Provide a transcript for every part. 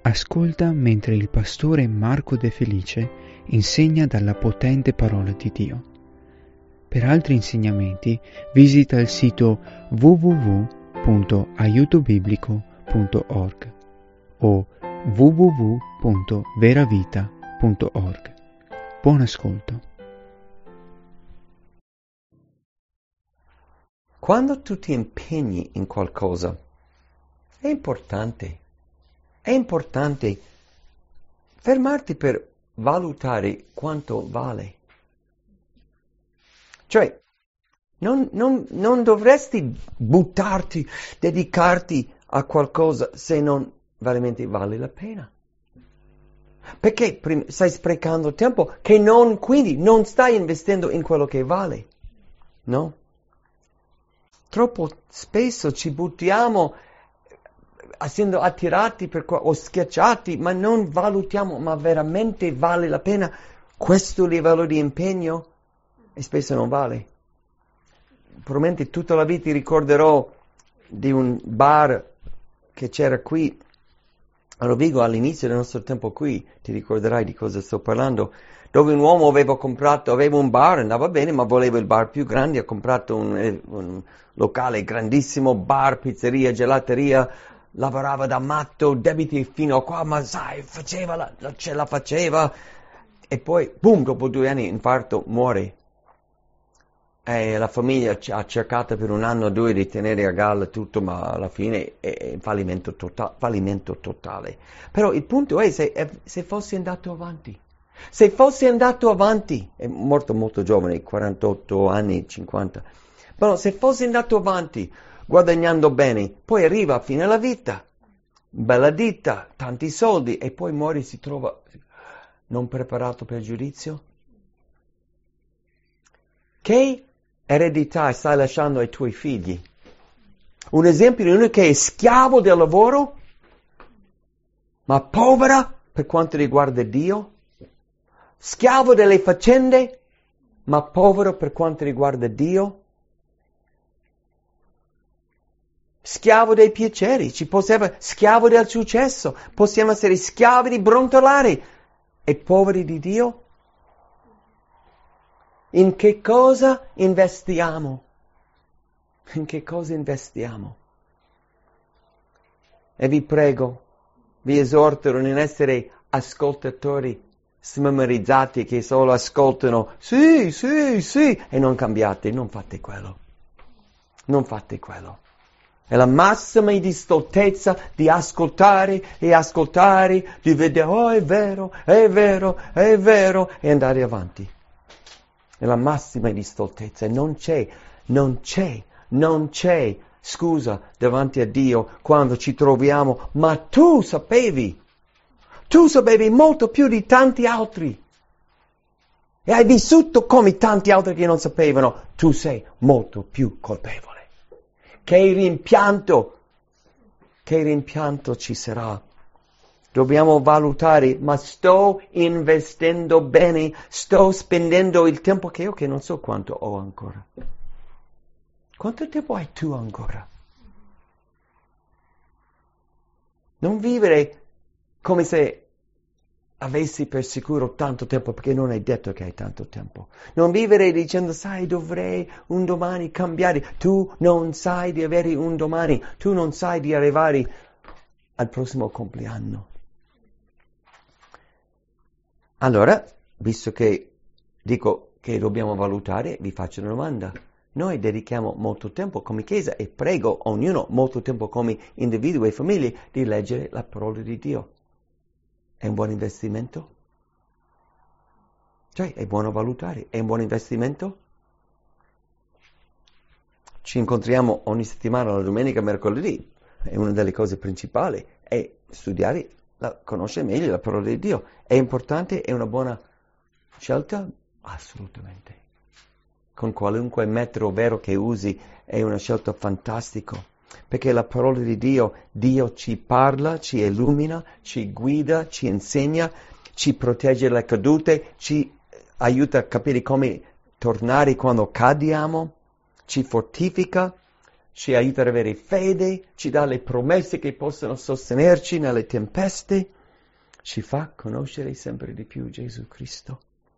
Ascolta mentre il pastore Marco De Felice insegna dalla potente parola di Dio. Per altri insegnamenti visita il sito www.aiutobiblico.org o www.veravita.org. Buon ascolto. Quando tu ti impegni in qualcosa, è importante fermarti per valutare quanto vale. Cioè, non dovresti buttarti, dedicarti a qualcosa se non veramente vale la pena. Perché stai sprecando tempo che quindi non stai investendo in quello che vale, no? Troppo spesso ci buttiamo essendo attirati o schiacciati, ma non valutiamo, ma veramente vale la pena questo livello di impegno? E spesso non vale. Probabilmente tutta la vita ti ricorderò di un bar che c'era qui a Rovigo all'inizio del nostro tempo qui, ti ricorderai di cosa sto parlando, dove un uomo aveva un bar, andava bene, ma voleva il bar più grande, ha comprato un locale grandissimo, bar, pizzeria, gelateria, lavorava da matto, debiti fino a qua, ma sai, ce la faceva, e poi, boom, dopo 2 anni, infarto, muore. E la famiglia ha cercato per 1 anno o 2 di tenere a galla tutto, ma alla fine è fallimento totale. Però il punto è se fossi andato avanti. Se fossi andato avanti, è morto molto giovane, 48 anni, 50. Però se fossi andato avanti, guadagnando bene, poi arriva a fine della vita, bella ditta, tanti soldi, e poi muore e si trova non preparato per il giudizio? Che eredità stai lasciando ai tuoi figli? Un esempio di uno che è schiavo del lavoro, ma povera per quanto riguarda Dio? Schiavo delle faccende, ma povero per quanto riguarda Dio? Schiavo dei piaceri, schiavo del successo, possiamo essere schiavi di brontolare e poveri di Dio? In che cosa investiamo? In che cosa investiamo? E vi prego, vi esorto a non essere ascoltatori smemorizzati che solo ascoltano sì, e non cambiate, non fate quello. Non fate quello. È la massima di stoltezza di ascoltare, di vedere, oh è vero, e andare avanti. È la massima di stoltezza. Non c'è scusa davanti a Dio quando ci troviamo, ma tu sapevi molto più di tanti altri. E hai vissuto come tanti altri che non sapevano, tu sei molto più colpevole. Che rimpianto ci sarà. Dobbiamo valutare, ma sto investendo bene, sto spendendo il tempo che non so quanto ho ancora. Quanto tempo hai tu ancora? Non vivere come se avessi per sicuro tanto tempo, perché non hai detto che hai tanto tempo. Non vivere dicendo, sai, dovrei un domani cambiare. Tu non sai di avere un domani. Tu non sai di arrivare al prossimo compleanno. Allora, visto che dico che dobbiamo valutare, vi faccio una domanda. Noi dedichiamo molto tempo come Chiesa e prego ognuno molto tempo come individui e famiglie di leggere la parola di Dio. È un buon investimento? Cioè, è buono valutare, è un buon investimento? Ci incontriamo ogni settimana, la domenica, mercoledì, è una delle cose principali, è studiare, conoscere meglio la parola di Dio. È importante, è una buona scelta? Assolutamente. Con qualunque metodo vero che usi, è una scelta fantastica. Perché la parola di Dio ci parla, ci illumina, ci guida, ci insegna, ci protegge dalle cadute, ci aiuta a capire come tornare quando cadiamo, ci fortifica, ci aiuta ad avere fede, ci dà le promesse che possono sostenerci nelle tempeste, ci fa conoscere sempre di più Gesù Cristo.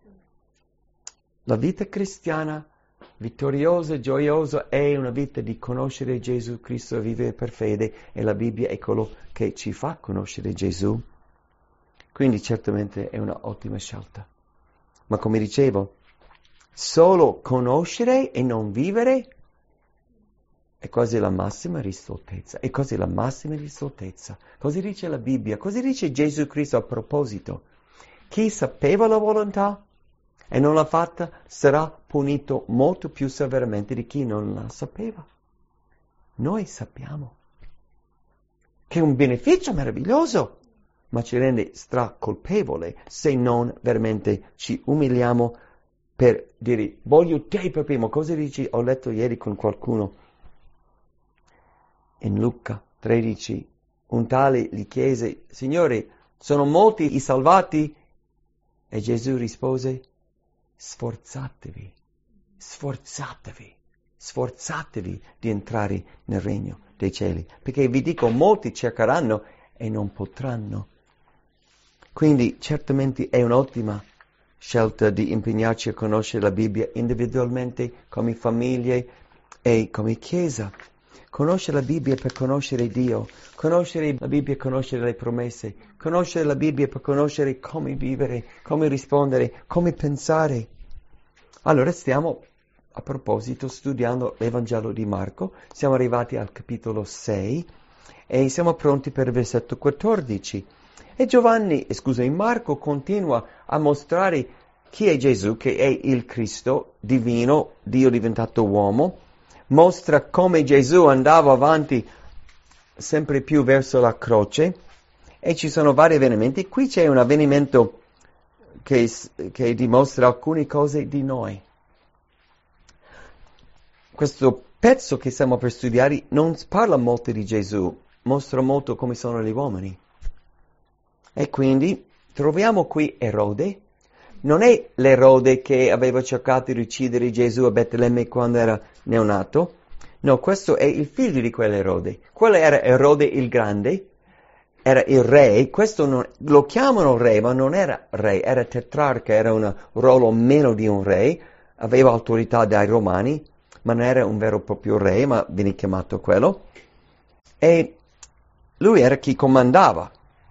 La vita cristiana vittoriosa, gioiosa, è una vita di conoscere Gesù Cristo e vivere per fede, e la Bibbia è quello che ci fa conoscere Gesù. Quindi certamente è una ottima scelta. Ma come dicevo, solo conoscere e non vivere è quasi la massima risoltezza. È quasi la massima risoltezza. Così dice la Bibbia, così dice Gesù Cristo a proposito. Chi sapeva la volontà e non l'ha fatta sarà punito molto più severamente di chi non la sapeva. Noi sappiamo che è un beneficio meraviglioso, ma ci rende stracolpevole se non veramente ci umiliamo per dire voglio te per primo. Cosa dici? Ho letto ieri con qualcuno in Luca 13, un tale gli chiese, Signore, sono molti i salvati? E Gesù rispose, sforzatevi di entrare nel regno dei cieli, perché vi dico, molti cercheranno e non potranno. Quindi certamente è un'ottima scelta di impegnarci a conoscere la Bibbia individualmente, come famiglie e come Chiesa. Conoscere la Bibbia per conoscere Dio, conoscere la Bibbia per conoscere le promesse, conoscere la Bibbia per conoscere come vivere, come rispondere, come pensare. Allora stiamo, a proposito, studiando l'Evangelo di Marco, siamo arrivati al capitolo 6 e siamo pronti per il versetto 14. E Marco continua a mostrare chi è Gesù, che è il Cristo divino, Dio diventato uomo, mostra come Gesù andava avanti sempre più verso la croce, e ci sono vari avvenimenti. Qui c'è un avvenimento che dimostra alcune cose di noi. Questo pezzo che stiamo per studiare non parla molto di Gesù, mostra molto come sono gli uomini. E quindi troviamo qui Erode. Non è l'Erode che aveva cercato di uccidere Gesù a Betlemme quando era neonato. No, questo è il figlio di quell'Erode. Quello era Erode il Grande, era il re. Questo non, lo chiamano re, ma non era re, era tetrarca, era un ruolo meno di un re, aveva autorità dai Romani, ma non era un vero e proprio re, ma viene chiamato quello. E lui era chi comandava.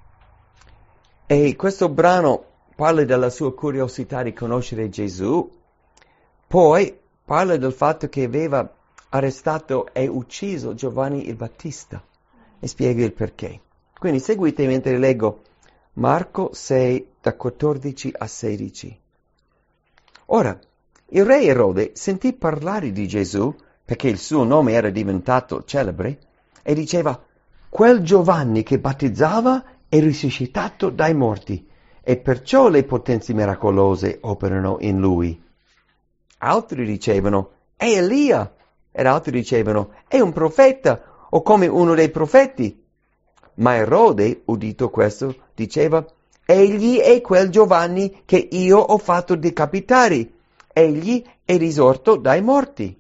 E questo brano parla della sua curiosità di conoscere Gesù, poi parla del fatto che aveva arrestato e ucciso Giovanni il Battista e spiega il perché. Quindi seguite mentre leggo Marco 6 da 14 a 16. Ora, il re Erode sentì parlare di Gesù perché il suo nome era diventato celebre e diceva: quel Giovanni che battezzava è risuscitato dai morti, e perciò le potenze miracolose operano in lui. Altri dicevano, è Elia, ed altri dicevano, è un profeta, o come uno dei profeti. Ma Erode, udito questo, diceva, egli è quel Giovanni che io ho fatto decapitare, egli è risorto dai morti.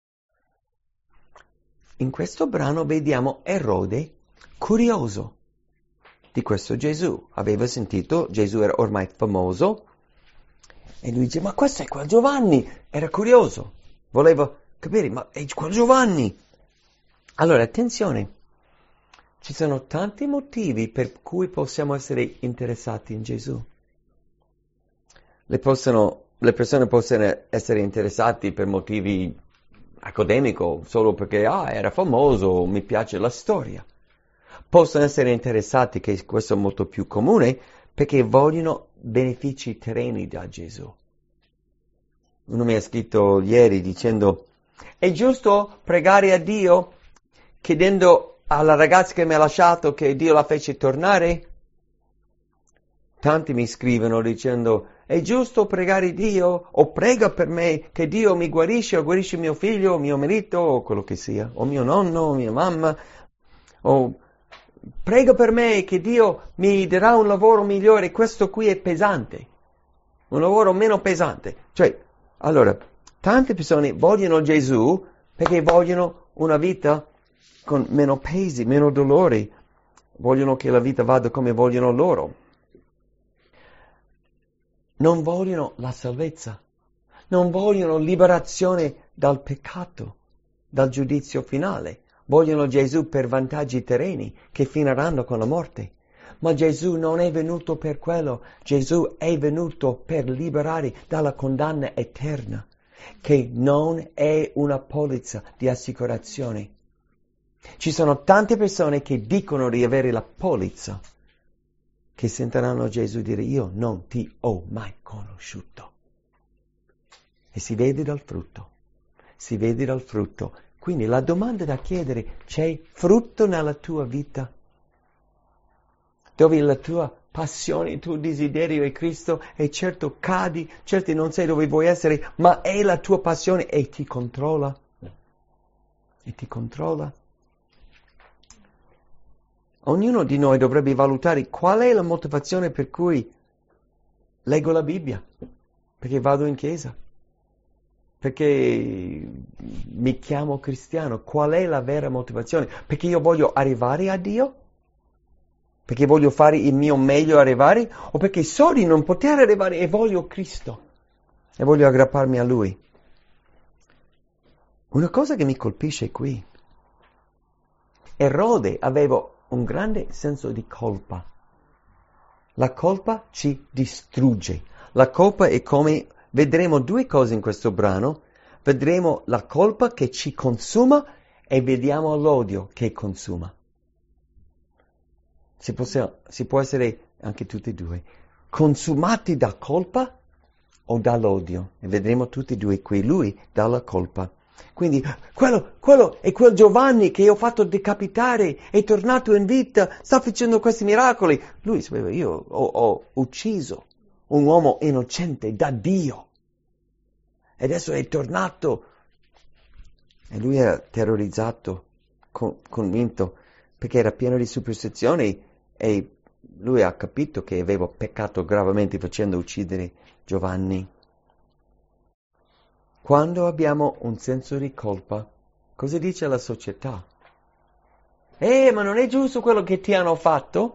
In questo brano vediamo Erode curioso di questo Gesù. Aveva sentito, Gesù era ormai famoso, e lui dice, ma questo è quel Giovanni. Era curioso, voleva capire, ma è quel Giovanni. Allora, attenzione, ci sono tanti motivi per cui possiamo essere interessati in Gesù. Le persone possono essere interessate per motivi accademici, solo perché era famoso, mi piace la storia. Possono essere interessati, che questo è molto più comune, perché vogliono benefici terreni da Gesù. Uno mi ha scritto ieri dicendo, è giusto pregare a Dio chiedendo alla ragazza che mi ha lasciato che Dio la fece tornare? Tanti mi scrivono dicendo, è giusto pregare Dio? O prega per me che Dio mi guarisce, o guarisce mio figlio, mio marito, o quello che sia, o mio nonno, o mia mamma, o prega per me che Dio mi darà un lavoro migliore. Questo qui è pesante, un lavoro meno pesante. Cioè, allora, tante persone vogliono Gesù perché vogliono una vita con meno pesi, meno dolori. Vogliono che la vita vada come vogliono loro. Non vogliono la salvezza. Non vogliono liberazione dal peccato, dal giudizio finale. Vogliono Gesù per vantaggi terreni che finiranno con la morte. Ma Gesù non è venuto per quello. Gesù è venuto per liberare dalla condanna eterna, che non è una polizza di assicurazione. Ci sono tante persone che dicono di avere la polizza, che sentiranno Gesù dire: io non ti ho mai conosciuto. E si vede dal frutto. Si vede dal frutto. Quindi la domanda da chiedere: c'è frutto nella tua vita? Dove la tua passione, il tuo desiderio è Cristo, e certo cadi, certo non sai dove vuoi essere, ma è la tua passione e ti controlla. E ti controlla. Ognuno di noi dovrebbe valutare qual è la motivazione per cui leggo la Bibbia, perché vado in chiesa, perché mi chiamo cristiano. Qual è la vera motivazione? Perché io voglio arrivare a Dio? Perché voglio fare il mio meglio arrivare? O perché so di non poter arrivare e voglio Cristo e voglio aggrapparmi a Lui? Una cosa che mi colpisce qui: Erode aveva un grande senso di colpa. La colpa ci distrugge. La colpa è come... Vedremo due cose in questo brano. Vedremo la colpa che ci consuma e vediamo l'odio che consuma. Si può essere anche tutti e due. Consumati da colpa o dall'odio. E vedremo tutti e due qui. Lui dalla colpa. Quindi quello è quel Giovanni che ho fatto decapitare, è tornato in vita, sta facendo questi miracoli. Lui sapeva: io ho ucciso un uomo innocente da Dio. E adesso è tornato. E lui era terrorizzato, convinto, perché era pieno di superstizioni, e lui ha capito che aveva peccato gravemente facendo uccidere Giovanni. Quando abbiamo un senso di colpa, cosa dice la società? Ma non è giusto quello che ti hanno fatto?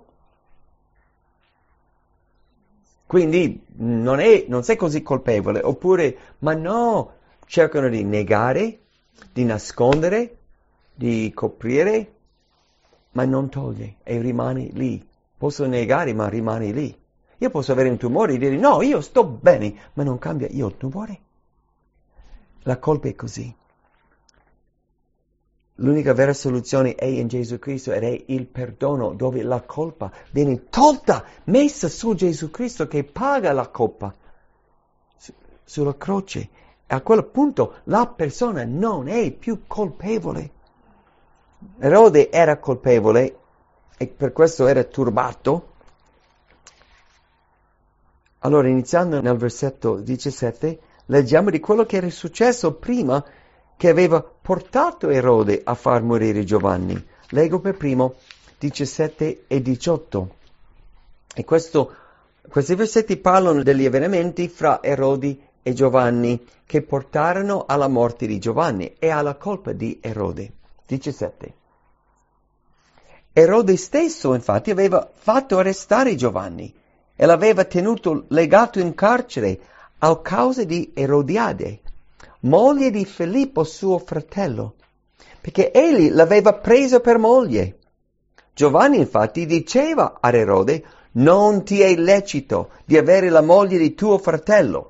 Quindi non sei così colpevole. Oppure, ma no, cercano di negare, di nascondere, di coprire, ma non toglie e rimani lì. Posso negare, ma rimani lì. Io posso avere un tumore e dire: no, io sto bene, ma non cambia, io ho il tumore. La colpa è così. L'unica vera soluzione è in Gesù Cristo, ed è il perdono, dove la colpa viene tolta, messa su Gesù Cristo che paga la colpa sulla croce. E a quel punto la persona non è più colpevole. Erode era colpevole e per questo era turbato. Allora, iniziando nel versetto 17, leggiamo di quello che era successo prima, che aveva portato Erode a far morire Giovanni. Leggo per primo 17 e 18. E questi versetti parlano degli avvenimenti fra Erode e Giovanni che portarono alla morte di Giovanni e alla colpa di Erode. 17. Erode stesso, infatti, aveva fatto arrestare Giovanni e l'aveva tenuto legato in carcere a causa di Erodiade, moglie di Filippo suo fratello, perché egli l'aveva preso per moglie. Giovanni infatti diceva ad Erode: non ti è lecito di avere la moglie di tuo fratello.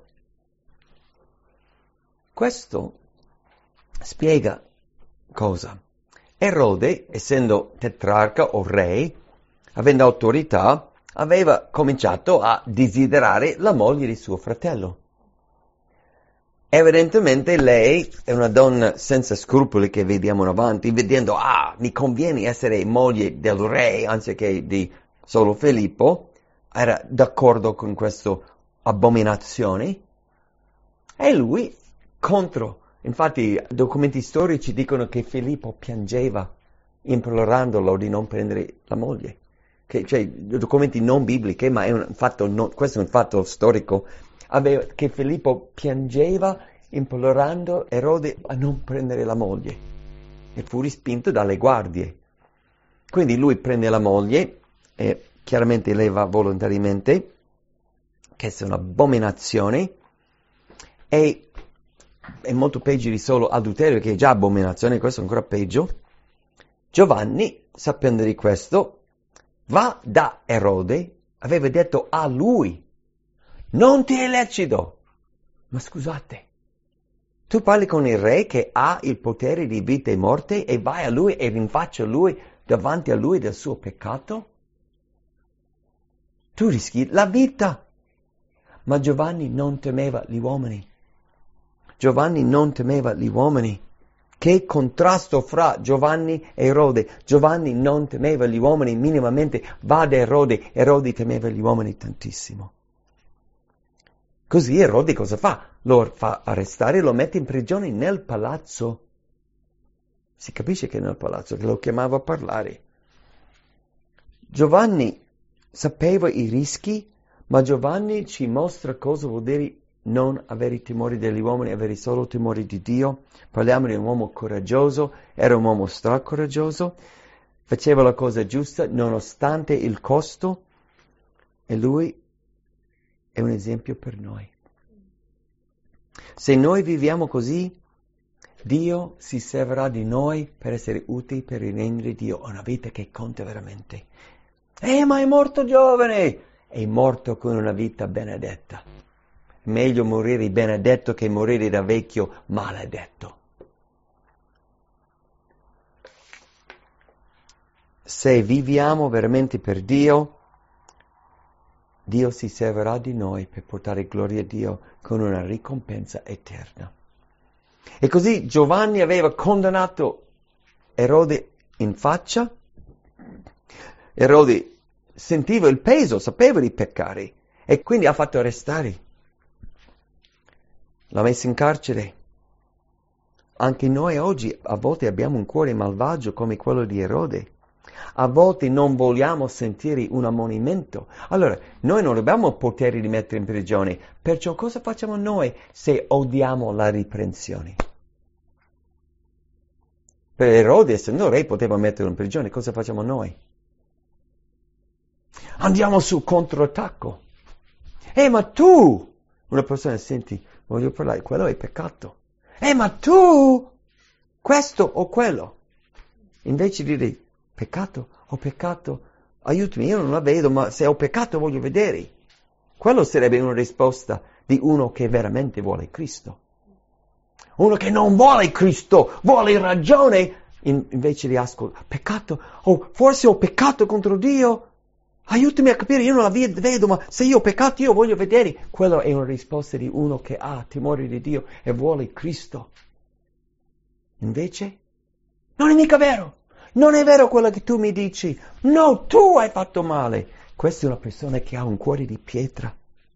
Questo spiega cosa? Erode, essendo tetrarca o re, avendo autorità, aveva cominciato a desiderare la moglie di suo fratello. Evidentemente lei è una donna senza scrupoli che vediamo avanti, vedendo: mi conviene essere moglie del re anziché di solo Filippo, era d'accordo con questa abominazione, e lui contro. Infatti documenti storici dicono che Filippo piangeva implorandolo di non prendere la moglie. Cioè, documenti non biblici, ma questo è un fatto storico, che Filippo piangeva implorando Erode a non prendere la moglie. e fu respinto dalle guardie. Quindi lui prende la moglie e chiaramente lei va volontariamente, che è un'abominazione, e è molto peggio di solo adulterio, che è già abominazione, questo è ancora peggio. Giovanni, sapendo di questo, va da Erode, aveva detto a lui, non ti è lecito. Ma scusate, tu parli con il re che ha il potere di vita e morte e vai a lui e rinfaccia lui davanti a lui del suo peccato? Tu rischi la vita. Ma Giovanni non temeva gli uomini. Giovanni non temeva gli uomini. Che contrasto fra Giovanni e Erode. Giovanni non temeva gli uomini minimamente. Va da Erode. Erode temeva gli uomini tantissimo. Così Erode cosa fa? Lo fa arrestare e lo mette in prigione nel palazzo. Si capisce che nel palazzo, che lo chiamava a parlare. Giovanni sapeva i rischi, ma Giovanni ci mostra cosa vuol dire non avere timori degli uomini, avere solo timori di Dio. Parliamo di un uomo coraggioso, era un uomo stracoraggioso, faceva la cosa giusta nonostante il costo, e lui è un esempio per noi. Se noi viviamo così, Dio si servirà di noi per essere utili per il regno di Dio, una vita che conta veramente. Ma è morto giovane! È morto con una vita benedetta. Meglio morire benedetto che morire da vecchio maledetto. Se viviamo veramente per Dio, Dio si servirà di noi per portare gloria a Dio con una ricompensa eterna. E così Giovanni aveva condannato Erode in faccia. Erode sentiva il peso, sapeva di peccare e quindi ha fatto arrestare. L'ha messo in carcere. Anche noi oggi a volte abbiamo un cuore malvagio come quello di Erode. A volte non vogliamo sentire un ammonimento. Allora, noi non abbiamo il potere di mettere in prigione. Perciò cosa facciamo noi se odiamo la riprensione? Per Erode, essendo re, poteva metterlo in prigione. Cosa facciamo noi? Andiamo su controattacco. Ma tu! Una persona, senti, voglio parlare, quello è peccato. Ma tu! Questo o quello. Invece di dire, peccato, ho peccato, aiutami, io non la vedo, ma se ho peccato voglio vedere. Quello sarebbe una risposta di uno che veramente vuole Cristo. Uno che non vuole Cristo, vuole ragione, invece di ascoltare, peccato, forse ho peccato contro Dio, aiutami a capire, io non la vedo, ma se io ho peccato io voglio vedere. Quello è una risposta di uno che ha timore di Dio e vuole Cristo. Invece, non è mica vero. Non è vero quello che tu mi dici. No, tu hai fatto male. Questa è una persona che ha un cuore di pietra.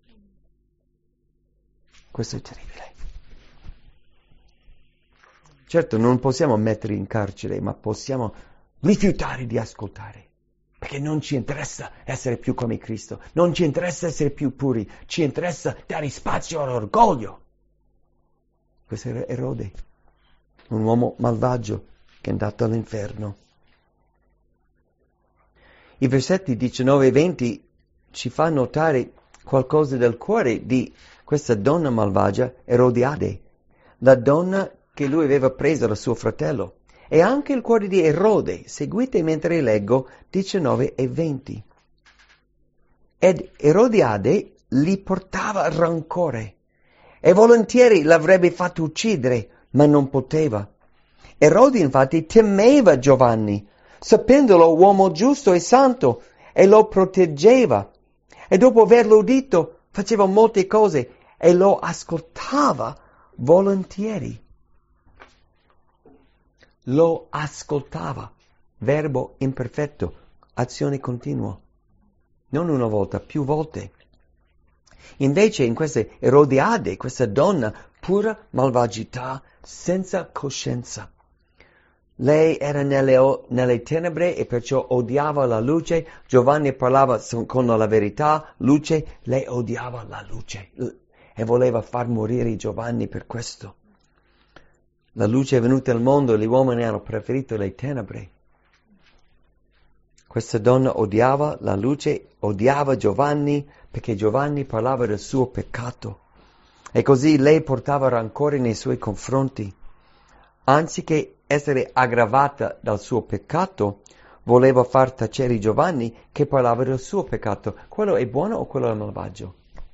Questo è terribile. Certo, non possiamo mettere in carcere, ma possiamo rifiutare di ascoltare. Perché non ci interessa essere più come Cristo. Non ci interessa essere più puri. Ci interessa dare spazio all'orgoglio. Questo era Erode. Un uomo malvagio che è andato all'inferno. I versetti 19 e 20 ci fa notare qualcosa del cuore di questa donna malvagia, Erodiade, la donna che lui aveva preso da suo fratello, e anche il cuore di Erode. Seguite mentre leggo 19 e 20. Ed Erodiade gli portava rancore e volentieri l'avrebbe fatto uccidere, ma non poteva. Erode infatti temeva Giovanni, sapendolo uomo giusto e santo, e lo proteggeva. E dopo averlo udito faceva molte cose e lo ascoltava volentieri. Lo ascoltava, verbo imperfetto, azione continua. Non una volta, più volte. Invece in questa Erodiade, questa donna, pura malvagità, senza coscienza. Lei era nelle tenebre e perciò odiava la luce. Giovanni parlava con la verità, luce. Lei odiava la luce e voleva far morire Giovanni per questo. la luce è venuta al mondo e gli uomini hanno preferito le tenebre. Questa donna odiava la luce, odiava Giovanni perché Giovanni parlava del suo peccato e così lei portava rancore nei suoi confronti. Anziché essere aggravata dal suo peccato, voleva far tacere Giovanni che parlava del suo peccato. Quello è buono o quello è malvagio?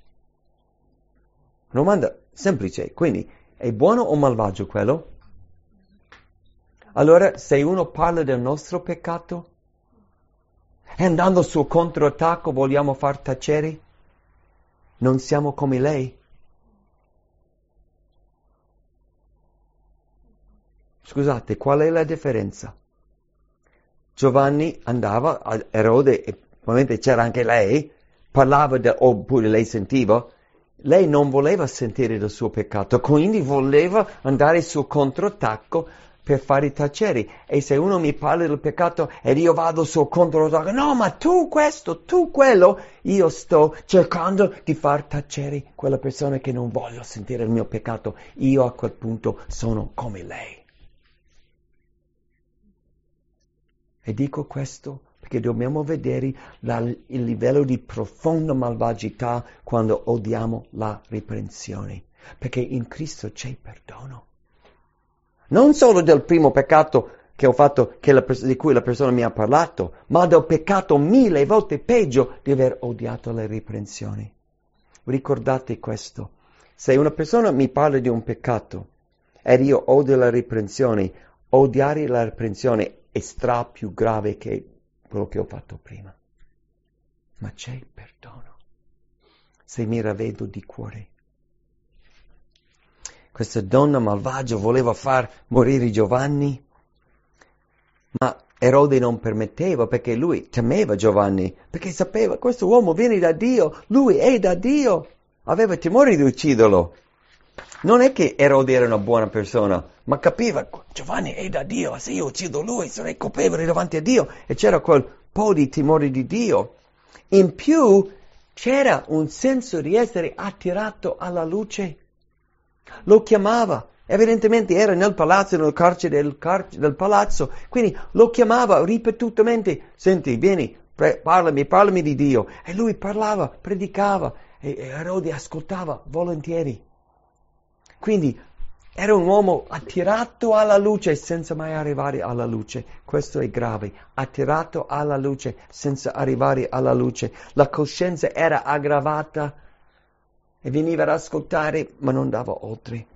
Domanda semplice, quindi è buono o malvagio quello? Allora, se uno parla del nostro peccato e andando sul controattacco vogliamo far tacere, non siamo come lei. Scusate, qual è la differenza? Giovanni andava a Erode, e probabilmente c'era anche lei, parlava, oppure lei sentiva, lei non voleva sentire del suo peccato, quindi voleva andare sul controattacco per fare tacere. E se uno mi parla del peccato ed io vado sul controattacco, no, ma tu questo, tu quello, io sto cercando di far tacere quella persona che non voglio sentire il mio peccato. Io a quel punto sono come lei. E dico questo perché dobbiamo vedere il livello di profonda malvagità quando odiamo la riprensione. Perché in Cristo c'è perdono. Non solo del primo peccato che ho fatto, di cui la persona mi ha parlato, ma del peccato 1000 volte peggio di aver odiato le riprensioni. Ricordate questo. Se una persona mi parla di un peccato ed io odio la riprensione, odiare la riprensione è più grave che quello che ho fatto prima. Ma c'è perdono se mi ravvedo di cuore. Questa donna malvagia voleva far morire Giovanni, ma Erode non permetteva perché lui temeva Giovanni, perché sapeva questo uomo viene da Dio, lui è da Dio, aveva timore di ucciderlo. Non è che Erode era una buona persona, ma capiva, Giovanni è da Dio, se io uccido lui sarei colpevole davanti a Dio, e c'era quel po' di timore di Dio. In più c'era un senso di essere attirato alla luce. Lo chiamava, evidentemente era nel palazzo, nel carcere del palazzo, quindi lo chiamava ripetutamente, senti, vieni, parlami di Dio. E lui parlava, predicava, e Erode ascoltava volentieri. Quindi era un uomo attirato alla luce senza mai arrivare alla luce. Questo è grave. Attirato alla luce senza arrivare alla luce. La coscienza era aggravata e veniva ad ascoltare ma non andava oltre.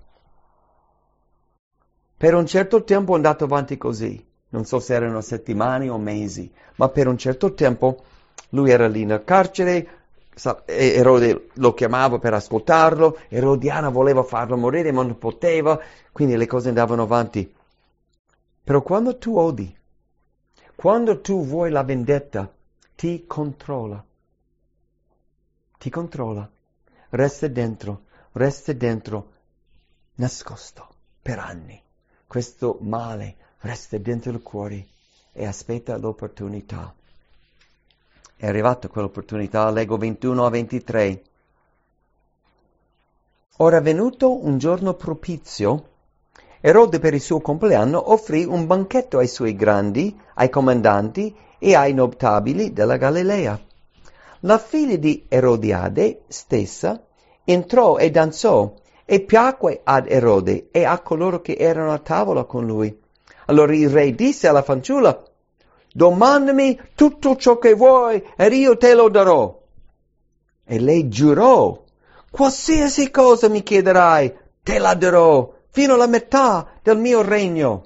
Per un certo tempo è andato avanti così. Non so se erano settimane o mesi, ma per un certo tempo lui era lì nel carcere. Erode lo chiamava per ascoltarlo, Erodiana voleva farlo morire ma non poteva, quindi le cose andavano avanti. Però quando tu odi, quando tu vuoi la vendetta, ti controlla, resta dentro, nascosto per anni. Questo male resta dentro il cuore e aspetta l'opportunità. È arrivata quell'opportunità, leggo 21 a 23. Ora venuto un giorno propizio, Erode per il suo compleanno offrì un banchetto ai suoi grandi, ai comandanti e ai notabili della Galilea. La figlia di Erodiade stessa entrò e danzò e piacque ad Erode e a coloro che erano a tavola con lui. Allora il re disse alla fanciulla: domandami tutto ciò che vuoi ed io te lo darò. E lei giurò: qualsiasi cosa mi chiederai, te la darò, fino alla metà del mio regno.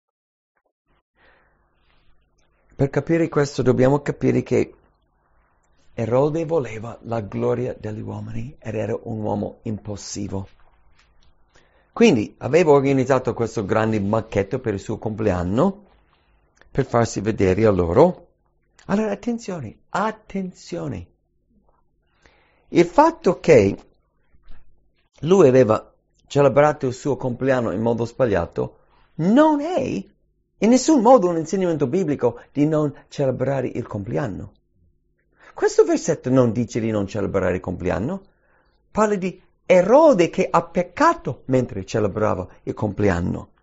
Per capire questo dobbiamo capire che Erode voleva la gloria degli uomini ed era un uomo impulsivo. Quindi aveva organizzato questo grande banchetto per il suo compleanno per farsi vedere a loro. Allora attenzione. Il fatto che lui aveva celebrato il suo compleanno in modo sbagliato non è in nessun modo un insegnamento biblico di non celebrare il compleanno. Questo versetto non dice di non celebrare il compleanno, parla di Erode che ha peccato mentre celebrava il compleanno.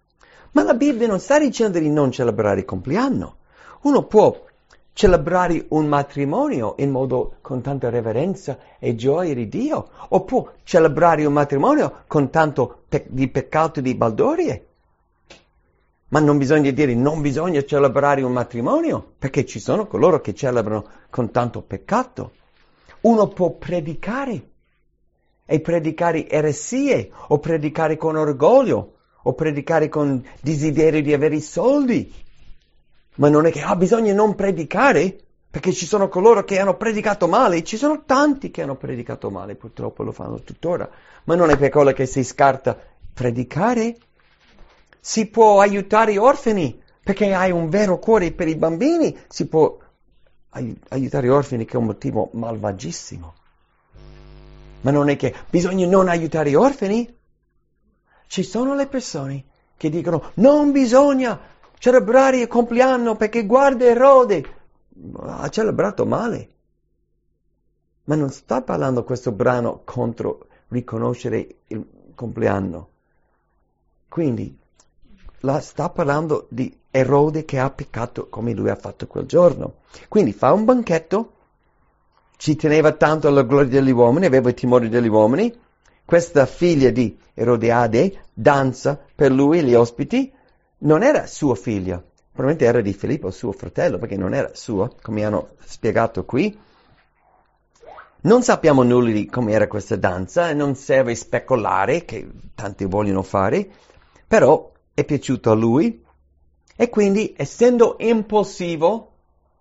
Ma la Bibbia non sta dicendo di non celebrare il compleanno. Uno può celebrare un matrimonio in modo con tanta reverenza e gioia di Dio, o può celebrare un matrimonio con tanto di peccato e di baldorie. Ma non bisogna dire non bisogna celebrare un matrimonio, perché ci sono coloro che celebrano con tanto peccato. Uno può predicare e predicare eresie, o predicare con orgoglio, o predicare con desiderio di avere i soldi. Ma non è che bisogna non predicare, perché ci sono coloro che hanno predicato male, ci sono tanti che hanno predicato male, purtroppo lo fanno tuttora, ma non è per quello che si scarta predicare. Si può aiutare gli orfani, perché hai un vero cuore per i bambini, si può aiutare gli orfani, che è un motivo malvagissimo. Ma non è che bisogna non aiutare gli orfani. Ci sono le persone che dicono non bisogna celebrare il compleanno perché guarda Erode, ha celebrato male. Ma non sta parlando questo brano contro riconoscere il compleanno. Quindi sta parlando di Erode che ha peccato come lui ha fatto quel giorno. Quindi fa un banchetto, ci teneva tanto alla gloria degli uomini, aveva il timore degli uomini. Questa figlia di Erodiade danza per lui, gli ospiti. Non era sua figlia, probabilmente era di Filippo, suo fratello, perché non era sua, come hanno spiegato qui. Non sappiamo nulla di come era questa danza, e non serve speculare, che tanti vogliono fare, però è piaciuto a lui, e quindi, essendo impulsivo,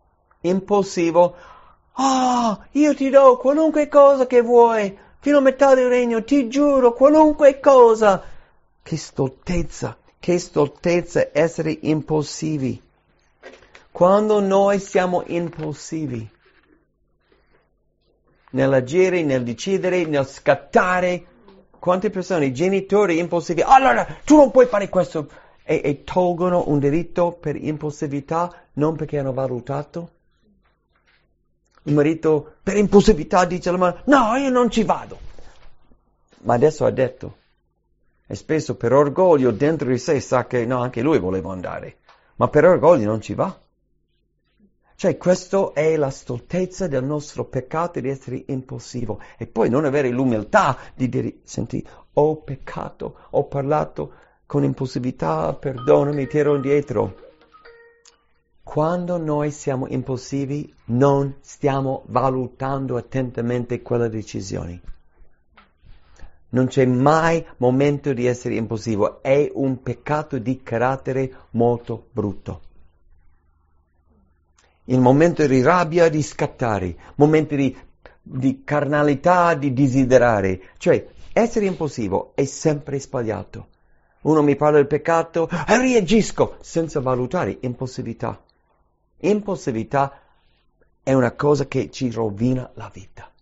io ti do qualunque cosa che vuoi, fino a metà del regno, ti giuro, qualunque cosa. Che stoltezza essere impulsivi. Quando noi siamo impulsivi, nell'agire, nel decidere, nel scattare, quante persone, genitori impulsivi, allora tu non puoi fare questo, e tolgono un diritto per impulsività, non perché hanno valutato. Il marito per impulsività dice alla madre, no, io non ci vado. Ma adesso ha detto. E spesso per orgoglio dentro di sé sa che no, anche lui voleva andare. Ma per orgoglio non ci va. Cioè, questa è la stoltezza del nostro peccato di essere impulsivo. E poi non avere l'umiltà di dire, senti, ho peccato, ho parlato con impulsività, perdonami, tiro indietro. Quando noi siamo impulsivi non stiamo valutando attentamente quelle decisioni. Non c'è mai momento di essere impulsivo, è un peccato di carattere molto brutto. Il momento di rabbia, di scattare, momenti di carnalità, di desiderare. Cioè, essere impulsivo è sempre sbagliato. Uno mi parla del peccato e reagisco senza valutare impulsività. Impulsività è una cosa che ci rovina la vita.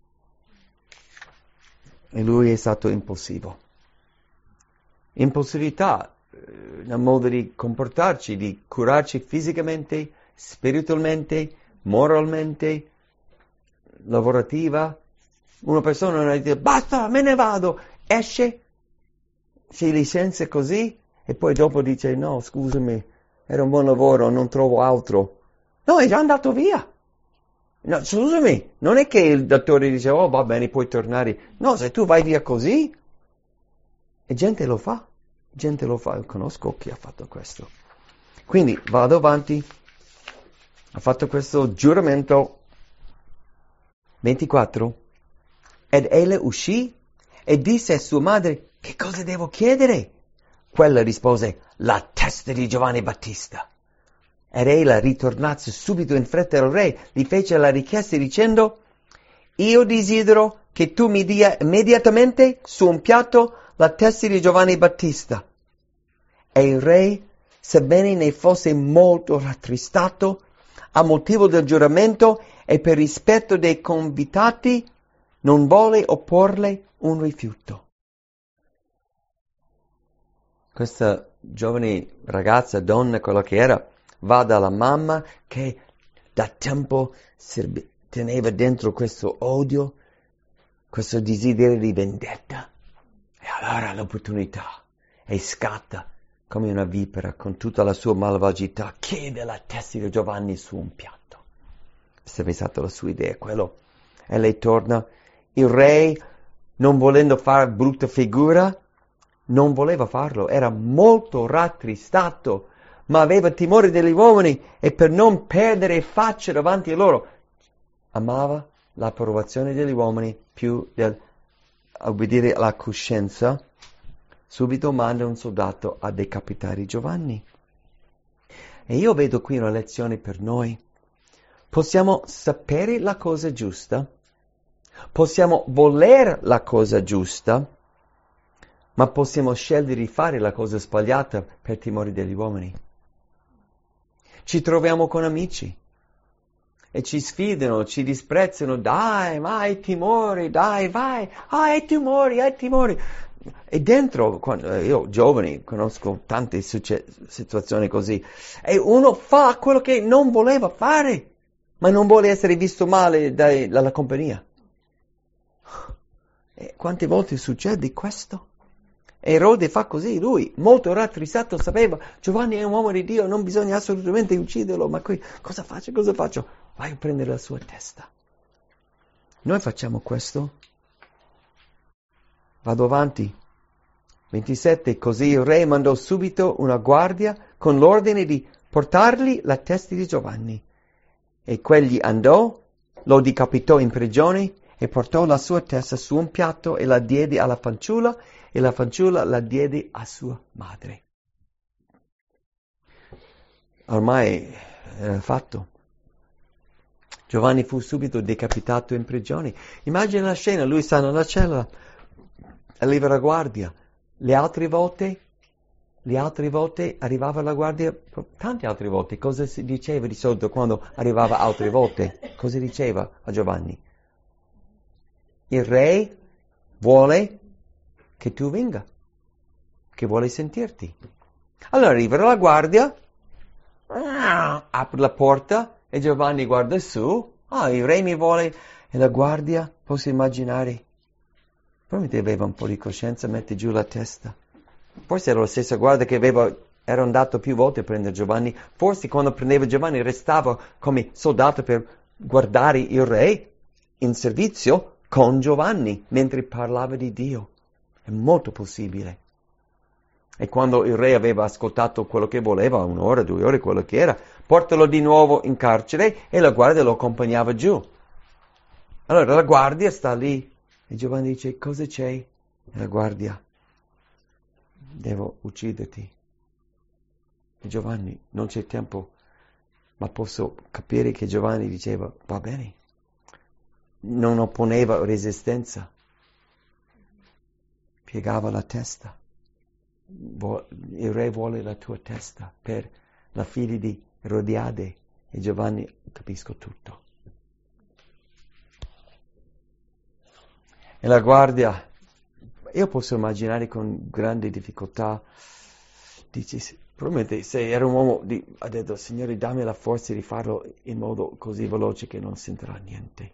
E lui è stato impulsivo. Impulsività nel modo di comportarci, di curarci fisicamente, spiritualmente, moralmente, lavorativa. Una persona non dice basta, me ne vado, esce, si licenzia così e poi dopo dice no, scusami, era un buon lavoro, non trovo altro. No, è già andato via. No, scusami, non è che il dottore dice oh va bene, puoi tornare. No, se tu vai via così, e gente lo fa, io conosco chi ha fatto questo. Quindi vado avanti, ha fatto questo giuramento. 24. Ed ella uscì e disse a sua madre, che cosa devo chiedere? Quella rispose, la testa di Giovanni Battista. Ed ella ritornasse subito in fretta al re, gli fece la richiesta dicendo, io desidero che tu mi dia immediatamente su un piatto la testa di Giovanni Battista. E il re, sebbene ne fosse molto rattristato, a motivo del giuramento e per rispetto dei convitati, non volle opporle un rifiuto. Questa giovane ragazza, donna, quello che era, va dalla mamma che da tempo teneva dentro questo odio, questo desiderio di vendetta. E allora l'opportunità e scatta come una vipera con tutta la sua malvagità, chiede la testa di Giovanni su un piatto. Sarebbe stata la sua idea, quello. E lei torna. Il re, non volendo fare brutta figura, non voleva farlo, era molto rattristato, ma aveva timore degli uomini e per non perdere faccia davanti a loro, amava l'approvazione degli uomini più del obbedire alla coscienza. Subito manda un soldato a decapitare Giovanni. E io vedo qui una lezione per noi. Possiamo sapere la cosa giusta, possiamo voler la cosa giusta, ma possiamo scegliere di fare la cosa sbagliata per timore degli uomini. Ci troviamo con amici e ci sfidano, ci disprezzano, dai, ma hai timori, dai, vai, hai timori. E dentro, quando io giovane conosco tante situazioni così, e uno fa quello che non voleva fare, ma non vuole essere visto male dalla compagnia. E quante volte succede questo? Erode fa così, lui, molto rattristato, sapeva, Giovanni è un uomo di Dio, non bisogna assolutamente ucciderlo, ma qui, cosa faccio? Vai a prendere la sua testa. Noi facciamo questo. Vado avanti. 27. Così il re mandò subito una guardia con l'ordine di portargli la testa di Giovanni. E quegli andò, lo decapitò in prigione e portò la sua testa su un piatto e la diede alla fanciulla e la fanciulla la diede a sua madre. Ormai era fatto. Giovanni fu subito decapitato in prigione. Immagina la scena, lui sta nella cella, arriva la guardia. Le altre volte arrivava la guardia, tante altre volte, cosa si diceva di solito quando arrivava altre volte? Cosa diceva a Giovanni? Il re vuole che tu venga, che vuole sentirti. Allora arriva la guardia, apre la porta e Giovanni guarda su, il re mi vuole, e la guardia, posso immaginare, probabilmente aveva un po' di coscienza, mette giù la testa. Forse era la stessa guardia che era andato più volte a prendere Giovanni, forse quando prendeva Giovanni restava come soldato per guardare il re in servizio con Giovanni mentre parlava di Dio. È molto possibile. E quando il re aveva ascoltato quello che voleva, 1 ora, 2 ore, quello che era, portalo di nuovo in carcere e la guardia lo accompagnava giù. Allora la guardia sta lì e Giovanni dice, cosa c'è? E la guardia, devo ucciderti. E Giovanni, non c'è tempo, ma posso capire che Giovanni diceva, va bene. Non opponeva resistenza, piegava la testa. Il re vuole la tua testa per la figlia di Erodiade. E Giovanni, capisco tutto. E la guardia, io posso immaginare con grande difficoltà, dice, probabilmente se era un uomo, ha detto, Signore, dammi la forza di farlo in modo così veloce che non sentirà niente.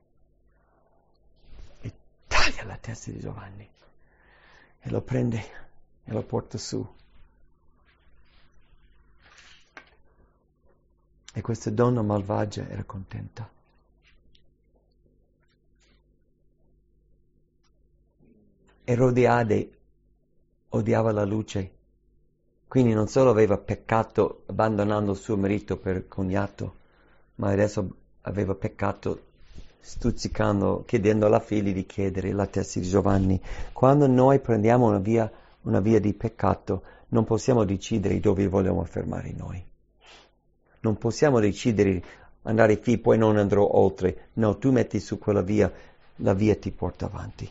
E taglia la testa di Giovanni e lo prende e lo porta su. E questa donna malvagia era contenta. Erodiade odiava la luce, quindi non solo aveva peccato abbandonando il suo marito per cognato, ma adesso aveva peccato stuzzicando, chiedendo alla figlia di chiedere la testa di Giovanni. Quando noi prendiamo una via di peccato, non possiamo decidere dove vogliamo fermare noi. Non possiamo decidere di andare qui, poi non andrò oltre. No, tu metti su quella via, la via ti porta avanti.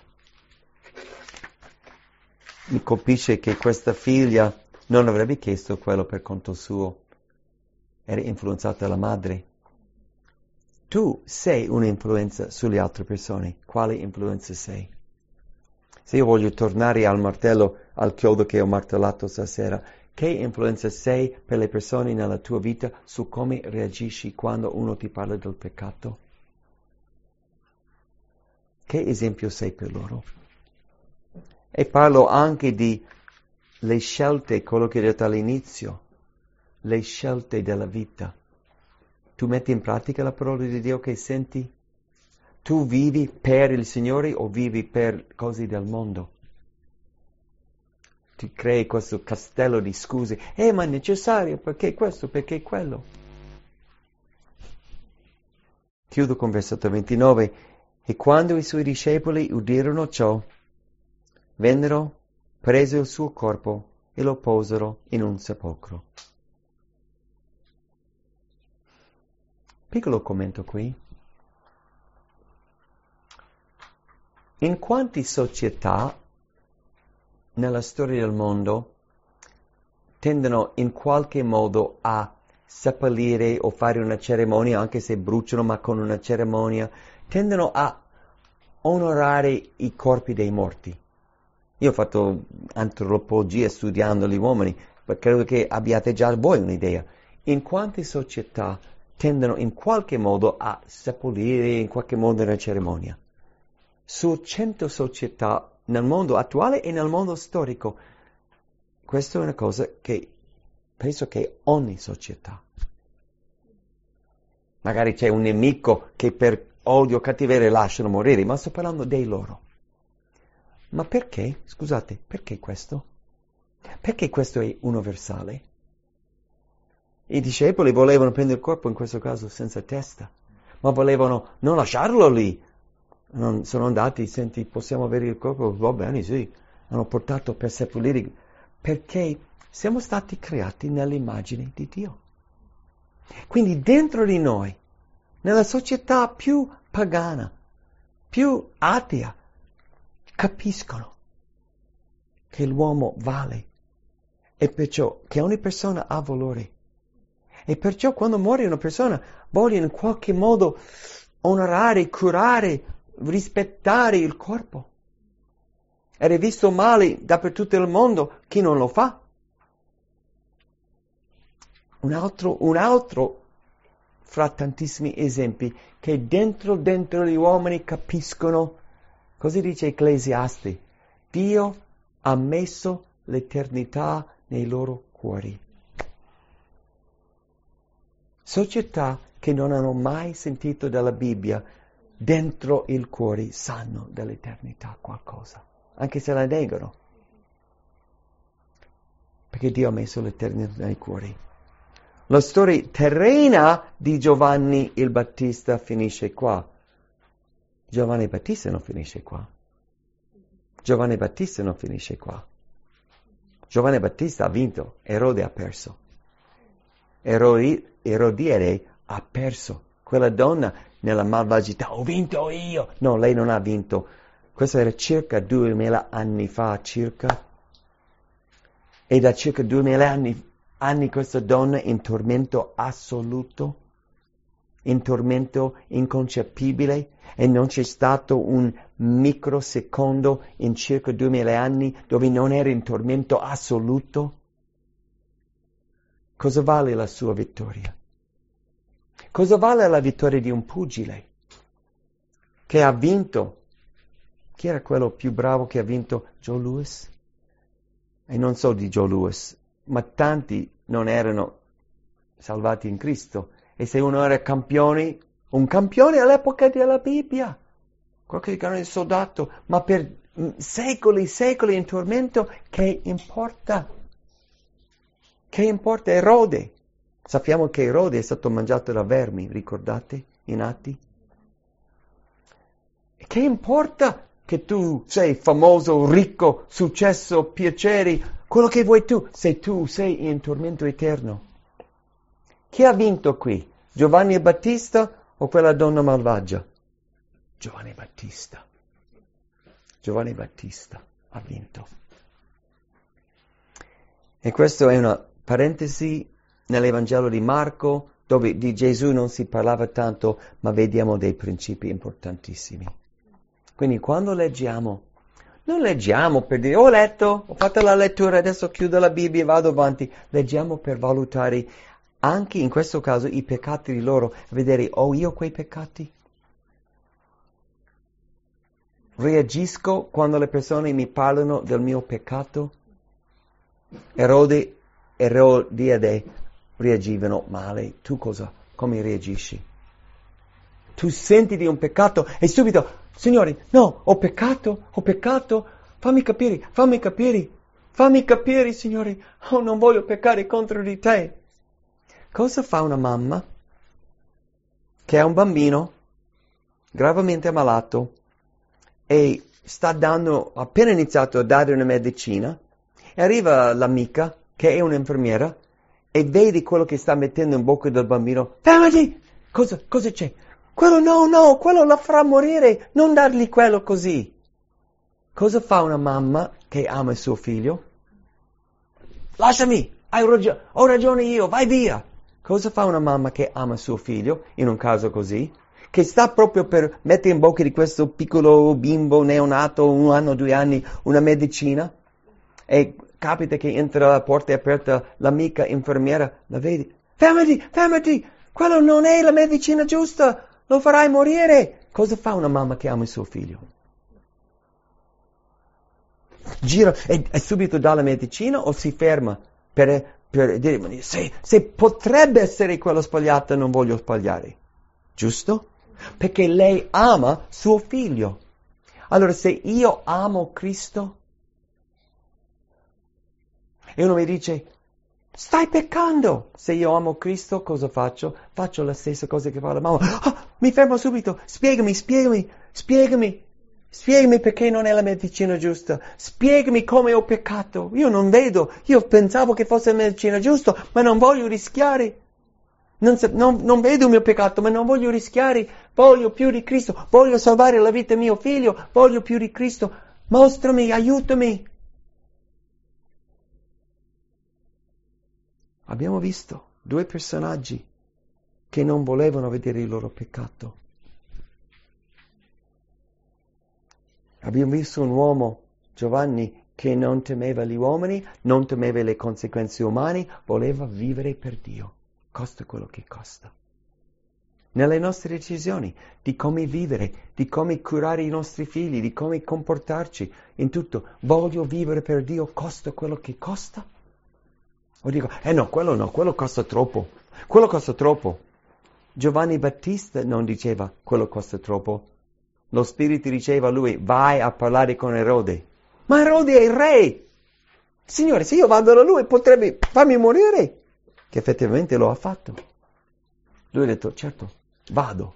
Mi colpisce che questa figlia non avrebbe chiesto quello per conto suo. Era influenzata dalla madre. Tu sei un'influenza sulle altre persone. Quale influenza sei? Se io voglio tornare al martello, al chiodo che ho martellato stasera, che influenza sei per le persone nella tua vita su come reagisci quando uno ti parla del peccato? Che esempio sei per loro? E parlo anche di le scelte, quello che ho detto all'inizio, le scelte della vita. Tu metti in pratica la parola di Dio che senti? Tu vivi per il Signore o vivi per cose del mondo? Ti crei questo castello di scuse. Ma è necessario, perché questo, perché quello. Chiudo con versetto 29. E quando i suoi discepoli udirono ciò, vennero, presero il suo corpo e lo posero in un sepolcro. Piccolo commento qui. In quante società nella storia del mondo tendono in qualche modo a seppellire o fare una cerimonia, anche se bruciano, ma con una cerimonia, tendono a onorare i corpi dei morti. Io ho fatto antropologia studiando gli uomini, ma credo che abbiate già voi un'idea. In quante società tendono in qualche modo a seppellire in qualche modo una cerimonia? Su 100 società nel mondo attuale e nel mondo storico. Questa è una cosa che penso che ogni società. Magari c'è un nemico che per odio, cattiveria lasciano morire, ma sto parlando dei loro. Ma perché? Scusate, perché questo? Perché questo è universale? I discepoli volevano prendere il corpo, in questo caso senza testa, ma volevano non lasciarlo lì. Non sono andati, senti, possiamo avere il corpo? Va bene, sì. Hanno portato per seppellire, perché siamo stati creati nell'immagine di Dio. Quindi dentro di noi, nella società più pagana, più atea, capiscono che l'uomo vale e perciò che ogni persona ha valore. E perciò quando muore una persona vogliono in qualche modo onorare, curare, rispettare il corpo. Ed è visto male dappertutto il mondo chi non lo fa. Un altro fra tantissimi esempi che dentro gli uomini capiscono, così dice Ecclesiasti, Dio ha messo l'eternità nei loro cuori. Società che non hanno mai sentito della Bibbia, dentro il cuore sanno dell'eternità qualcosa, anche se la negano. Perché Dio ha messo l'eternità nei cuori. La storia terrena di Giovanni il Battista finisce qua. Giovanni Battista non finisce qua. Giovanni Battista non finisce qua. Giovanni Battista ha vinto, Erode ha perso. Erodiere ha perso. Quella donna nella malvagità, ho vinto io. No, lei non ha vinto. Questo era circa 2000 anni fa, circa. E da circa 2000 anni questa donna in tormento assoluto, in tormento inconcepibile, e non c'è stato un microsecondo in circa 2000 anni dove non era in tormento assoluto. Cosa vale la sua vittoria? Cosa vale la vittoria di un pugile che ha vinto? Chi era quello più bravo che ha vinto? Joe Louis? E non so di Joe Louis, ma tanti non erano salvati in Cristo. E se uno era un campione all'epoca della Bibbia, qualche grande soldato, ma per secoli in tormento, che importa? Che importa Erode? Sappiamo che Erode è stato mangiato da vermi, ricordate? In Atti? Che importa che tu sei famoso, ricco, successo, piaceri, quello che vuoi tu, se tu sei in tormento eterno? Chi ha vinto qui? Giovanni Battista o quella donna malvagia? Giovanni Battista. Giovanni Battista ha vinto. E questa è una parentesi nell'Evangelo di Marco, dove di Gesù non si parlava tanto, ma vediamo dei principi importantissimi. Quindi quando leggiamo, non leggiamo per dire, ho letto, ho fatto la lettura, adesso chiudo la Bibbia e vado avanti. Leggiamo per valutare anche in questo caso i peccati di loro, vedere, ho io quei peccati? Reagisco quando le persone mi parlano del mio peccato? Erode e Erodiade reagivano male. Tu come reagisci? Tu senti di un peccato e subito, Signore, no, ho peccato, fammi capire, Signore, oh, non voglio peccare contro di te. Cosa fa una mamma che ha un bambino gravemente ammalato e appena iniziato a dare una medicina, e arriva l'amica, che è un'infermiera, e vedi quello che sta mettendo in bocca del bambino. Fermati! Cosa c'è? Quello no, quello la farà morire, non dargli quello così. Cosa fa una mamma che ama il suo figlio? Lasciami, ho ragione io, vai via. Cosa fa una mamma che ama il suo figlio in un caso così? Che sta proprio per mettere in bocca di questo piccolo bimbo neonato, 1 anno, 2 anni, una medicina, e capita che entra la porta è aperta, l'amica infermiera, la vedi, fermati, quello non è la medicina giusta, lo farai morire. Cosa fa una mamma che ama il suo figlio? Gira e subito dà la medicina o si ferma per dire, se potrebbe essere quello sbagliato, non voglio sbagliare. Giusto? Perché lei ama suo figlio. Allora, se io amo Cristo e uno mi dice, stai peccando. Se io amo Cristo, cosa faccio? Faccio la stessa cosa che fa la mamma. Mi fermo subito. Spiegami perché non è la medicina giusta. Spiegami come ho peccato. Io non vedo. Io pensavo che fosse la medicina giusta, ma non voglio rischiare. Non vedo il mio peccato, ma non voglio rischiare. Voglio più di Cristo. Voglio salvare la vita di mio figlio. Voglio più di Cristo. Mostrami, aiutami. Abbiamo visto 2 personaggi che non volevano vedere il loro peccato. Abbiamo visto un uomo, Giovanni, che non temeva gli uomini, non temeva le conseguenze umane, voleva vivere per Dio, costa quello che costa. Nelle nostre decisioni, di come vivere, di come curare i nostri figli, di come comportarci, in tutto, voglio vivere per Dio, costa quello che costa? O dico, quello costa troppo. Giovanni Battista non diceva, quello costa troppo. Lo Spirito diceva a lui, vai a parlare con Erode. Ma Erode è il re! Signore, se io vado da lui potrebbe farmi morire. Che effettivamente lo ha fatto. Lui ha detto, certo, vado.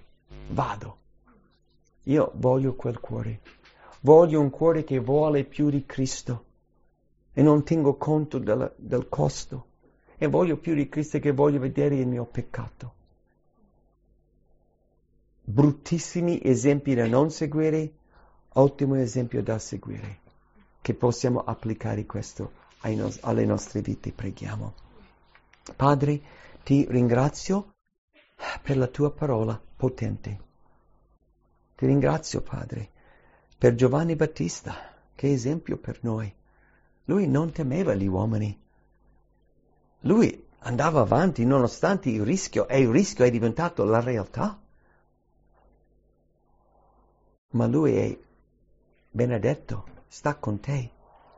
Io voglio quel cuore. Voglio un cuore che vuole più di Cristo. E non tengo conto del costo. E voglio più di Cristo che voglio vedere il mio peccato. Bruttissimi esempi da non seguire, ottimo esempio da seguire. Che possiamo applicare questo alle nostre vite. Preghiamo. Padre, ti ringrazio per la tua parola potente. Ti ringrazio, Padre, per Giovanni Battista. Che esempio per noi. Lui non temeva gli uomini. Lui andava avanti nonostante il rischio, e il rischio è diventato la realtà. Ma lui è benedetto, sta con te.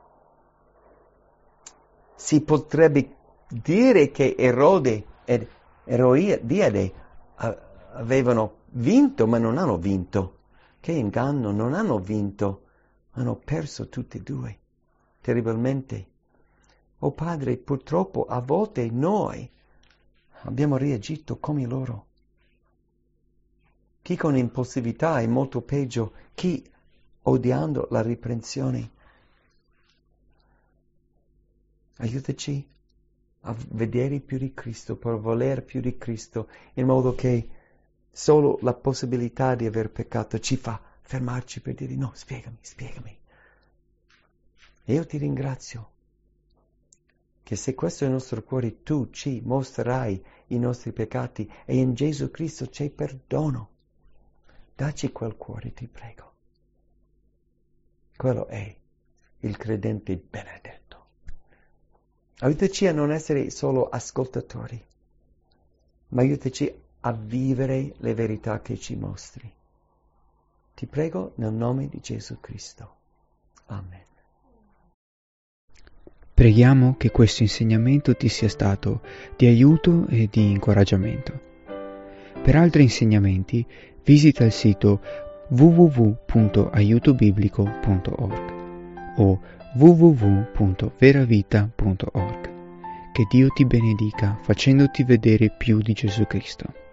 Si potrebbe dire che Erode ed Erodiade avevano vinto, ma non hanno vinto. Che inganno, non hanno vinto, hanno perso tutti e 2. Terribilmente. Oh Padre, purtroppo a volte noi abbiamo reagito come loro. Chi con impulsività è molto peggio, chi odiando la riprensione. Aiutaci a vedere più di Cristo, per voler più di Cristo, in modo che solo la possibilità di aver peccato ci fa fermarci per dire no, spiegami. E io ti ringrazio che se questo è il nostro cuore, tu ci mostrerai i nostri peccati e in Gesù Cristo c'è perdono. Dacci quel cuore, ti prego. Quello è il credente benedetto. Aiutaci a non essere solo ascoltatori, ma aiutaci a vivere le verità che ci mostri. Ti prego nel nome di Gesù Cristo. Amen. Preghiamo che questo insegnamento ti sia stato di aiuto e di incoraggiamento. Per altri insegnamenti visita il sito www.aiutobiblico.org o www.veravita.org. Che Dio ti benedica facendoti vedere più di Gesù Cristo.